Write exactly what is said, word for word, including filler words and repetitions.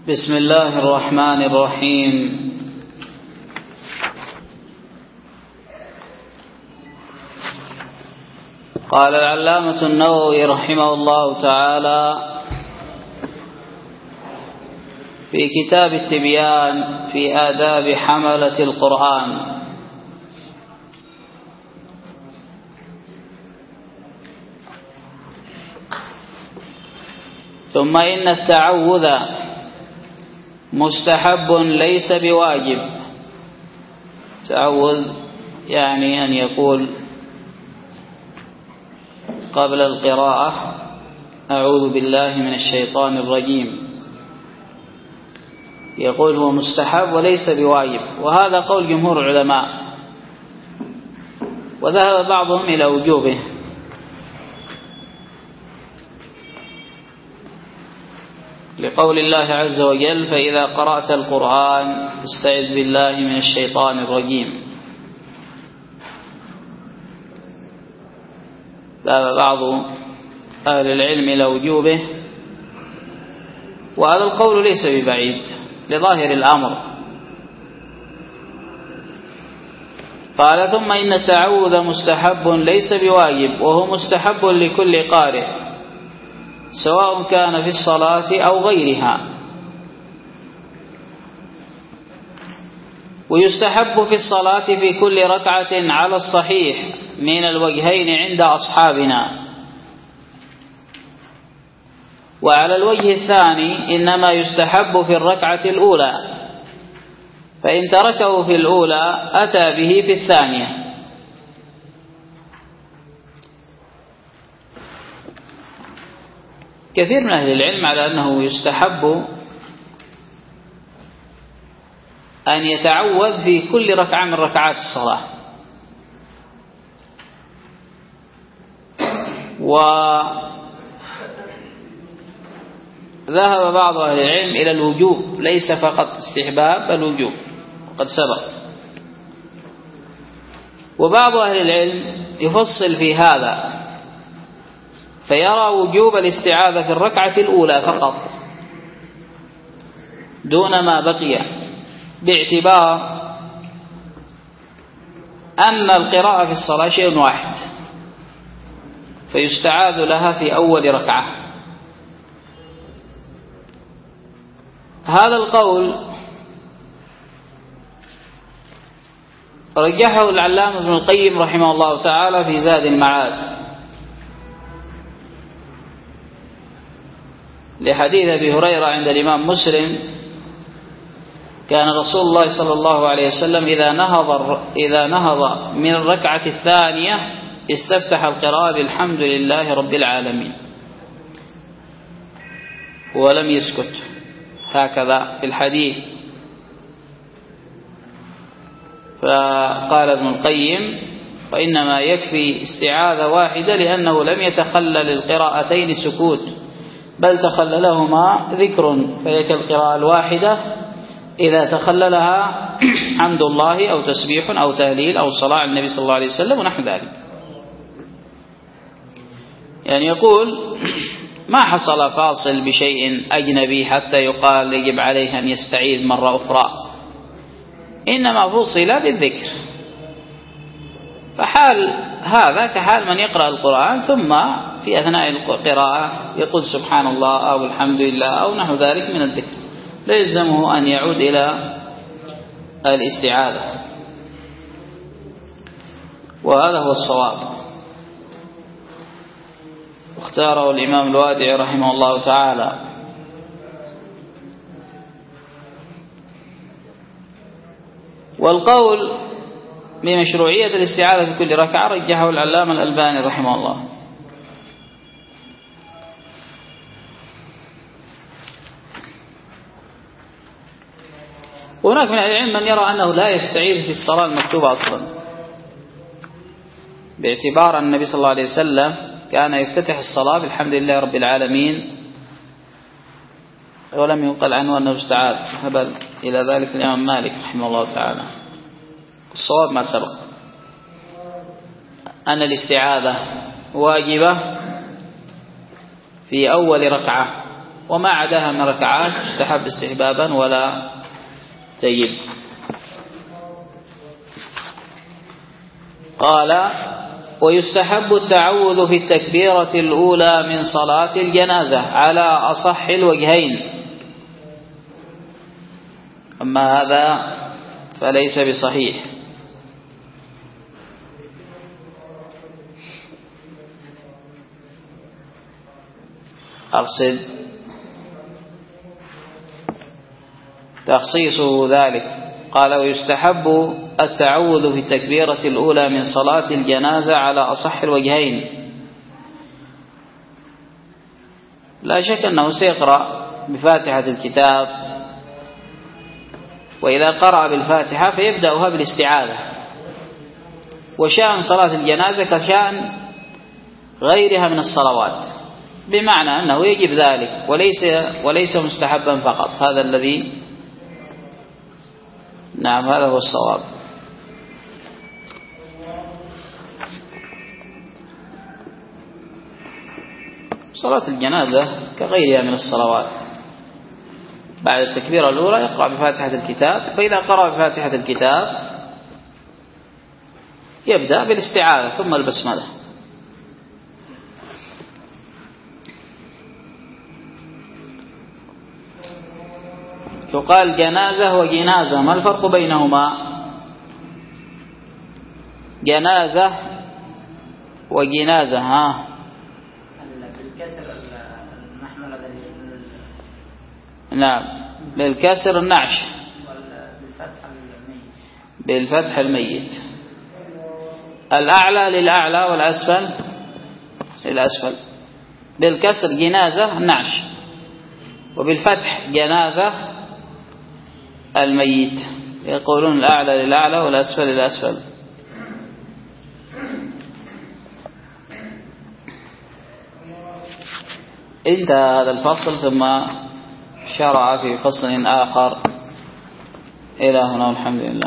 بسم الله الرحمن الرحيم. قال العلامة النووي رحمه الله تعالى في كتاب التبيان في آداب حملة القرآن: ثم إن التعوذ مستحب ليس بواجب. تعوذ يعني أن يقول قبل القراءة: أعوذ بالله من الشيطان الرجيم. يقول هو مستحب وليس بواجب، وهذا قول جمهور العلماء، وذهب بعضهم إلى وجوبه، لقول الله عز وجل: فإذا قرأت القرآن فاستعذ بالله من الشيطان الرجيم. ذهب بعض أهل العلم إلى وجوبه، وهذا القول ليس ببعيد لظاهر الأمر. قال: ثم إن التعوذ مستحب ليس بواجب، وهو مستحب لكل قارئ سواء كان في الصلاة أو غيرها، ويستحب في الصلاة في كل ركعة على الصحيح من الوجهين عند أصحابنا، وعلى الوجه الثاني إنما يستحب في الركعة الأولى، فإن تركه في الأولى أتى به في الثانية. كثير من أهل العلم على أنه يستحب أن يتعوذ في كل ركعة من ركعات الصلاة، وذهب بعض أهل العلم إلى الوجوب، ليس فقط استحباب، الوجوب وقد سبق. وبعض أهل العلم يفصل في هذا فيرى وجوب الاستعاذة في الركعة الأولى فقط دون ما بقي، باعتبار أن القراءة في الصلاة شيء واحد، فيستعاذ لها في أول ركعة. هذا القول رجحه العلامة ابن القيم رحمه الله تعالى في زاد المعاد، لحديث أبي هريرة عند الإمام مسلم: كان رسول الله صلى الله عليه وسلم إذا نهض إذا نهض من الركعة الثانية استفتح القراءة بالحمد لله رب العالمين، ولم يسكت، هكذا في الحديث. فقال ابن القيم: وإنما يكفي استعاذة واحدة، لأنه لم يتخلل القراءتين سكوت، بل تخللهما ذكر، فهي كالقراءة الواحدة إذا تخللها حمد الله أو تسبيح أو تهليل أو صلاة على النبي صلى الله عليه وسلم ونحو ذلك. يعني يقول ما حصل فاصل بشيء أجنبي حتى يقال يجب عليه أن يستعيذ مرة أخرى، إنما فصل بالذكر. فحال هذا كحال من يقرأ القرآن ثم في أثناء القراءة يقول سبحان الله أو الحمد لله أو نحو ذلك من الذكر، لا يلزمه أن يعود إلى الاستعاذة، وهذا هو الصواب، واختاره الإمام الوادعي رحمه الله تعالى. والقول بمشروعية الاستعاذة في كل ركعة رجحه العلامة الألباني رحمه الله. وهناك من العلم من يرى أنه لا يستعيذ في الصلاة المكتوبة أصلا، باعتبار أن النبي صلى الله عليه وسلم كان يفتتح الصلاة بالحمد لله رب العالمين، ولم ينقل عنه أنه استعاذ، هبل إلى ذلك الإمام مالك رحمه الله تعالى. الصواب ما سبق، أن الاستعاذة واجبة في أول ركعة، وما عداها من ركعات يستحب استحبابا ولا تجب. قال ويستحب التعوذ في التكبيرة الأولى من صلاة الجنازة على أصح الوجهين، أما هذا فليس بصحيح. أقصد تخصيصه ذلك. قال ويستحب التعوذ في التكبيرة الأولى من صلاة الجنازة على أصح الوجهين. لا شك أنه سيقرأ بفاتحة الكتاب، وإذا قرأ بالفاتحة فيبدأها بالاستعاذة. وشأن صلاة الجنازة كشأن غيرها من الصلوات، بمعنى أنه يجب ذلك وليس وليس مستحبا فقط. هذا الذي نعم هذا هو الصواب. صلاة الجنازة كغيرها من الصلوات، بعد التكبيرة الأولى يقرأ بفاتحة الكتاب، فإذا قرأ بفاتحة الكتاب يبدأ بالاستعاذة ثم البسملة. يقال جنازة وجنازة، ما الفرق بينهما؟ جنازة وجنازة ها نعم بالكسر النعش، بالفتح الميت. الأعلى للأعلى والأسفل للأسفل. بالكسر جنازة النعش، وبالفتح جنازة الميت. يقولون الأعلى للأعلى والأسفل للأسفل. انتهى هذا الفصل، ثم شرع في فصل آخر. إلى هنا والحمد لله.